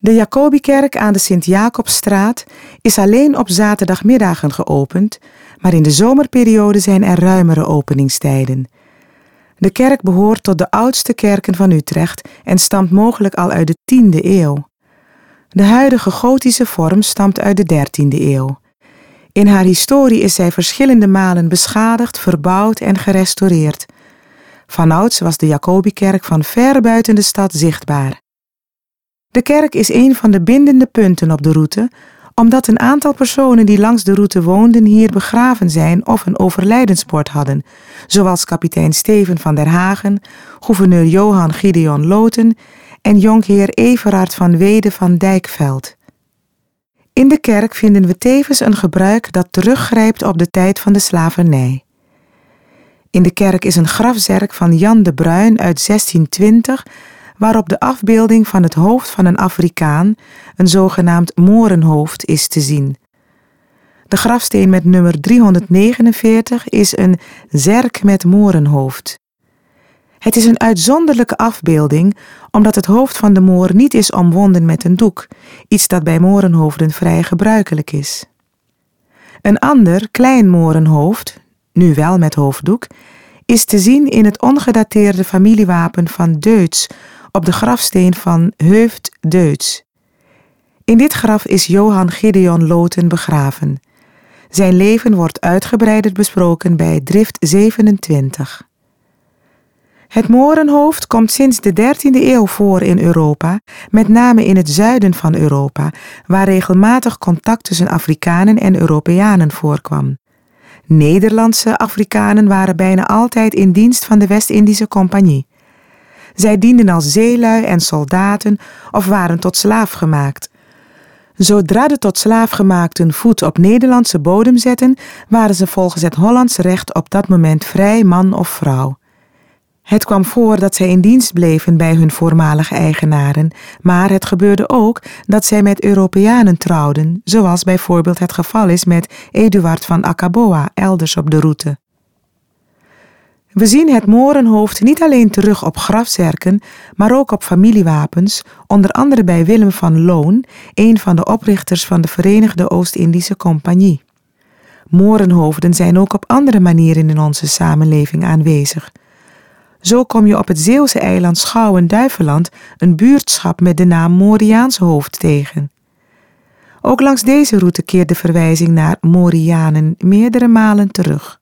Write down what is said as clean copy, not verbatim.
De Jacobikerk aan de Sint-Jacobsstraat is alleen op zaterdagmiddagen geopend, maar in de zomerperiode zijn er ruimere openingstijden. De kerk behoort tot de oudste kerken van Utrecht en stamt mogelijk al uit de 10e eeuw. De huidige gotische vorm stamt uit de 13e eeuw. In haar historie is zij verschillende malen beschadigd, verbouwd en gerestaureerd. Vanouds was de Jacobikerk van ver buiten de stad zichtbaar. De kerk is een van de bindende punten op de route, omdat een aantal personen die langs de route woonden hier begraven zijn of een overlijdensbord hadden, zoals kapitein Steven van der Hagen, gouverneur Johan Gideon Loten en jonkheer Everard van Wede van Dijkveld. In de kerk vinden we tevens een gebruik dat teruggrijpt op de tijd van de slavernij. In de kerk is een grafzerk van Jan de Bruin uit 1620, waarop de afbeelding van het hoofd van een Afrikaan, een zogenaamd Morenhoofd, is te zien. De grafsteen met nummer 349 is een zerk met Morenhoofd. Het is een uitzonderlijke afbeelding, omdat het hoofd van de Moor niet is omwonden met een doek, iets dat bij Morenhoofden vrij gebruikelijk is. Een ander, klein Morenhoofd, nu wel met hoofddoek, is te zien in het ongedateerde familiewapen van Deutz op de grafsteen van Heuft Deutz. In dit graf is Johan Gideon Loten begraven. Zijn leven wordt uitgebreider besproken bij Drift 27. Het Morenhoofd komt sinds de 13e eeuw voor in Europa, met name in het zuiden van Europa, waar regelmatig contact tussen Afrikanen en Europeanen voorkwam. Nederlandse Afrikanen waren bijna altijd in dienst van de West-Indische Compagnie. Zij dienden als zeelui en soldaten of waren tot slaaf gemaakt. Zodra de tot slaaf gemaakten voet op Nederlandse bodem zetten, waren ze volgens het Hollands recht op dat moment vrij man of vrouw. Het kwam voor dat zij in dienst bleven bij hun voormalige eigenaren, maar het gebeurde ook dat zij met Europeanen trouwden, zoals bijvoorbeeld het geval is met Eduard van Akaboa elders op de route. We zien het Morenhoofd niet alleen terug op grafzerken, maar ook op familiewapens, onder andere bij Willem van Loon, een van de oprichters van de Verenigde Oost-Indische Compagnie. Morenhoofden zijn ook op andere manieren in onze samenleving aanwezig. Zo kom je op het Zeeuwse eiland Schouwen-Duiveland een buurtschap met de naam Moriaanshoofd tegen. Ook langs deze route keert de verwijzing naar Morianen meerdere malen terug.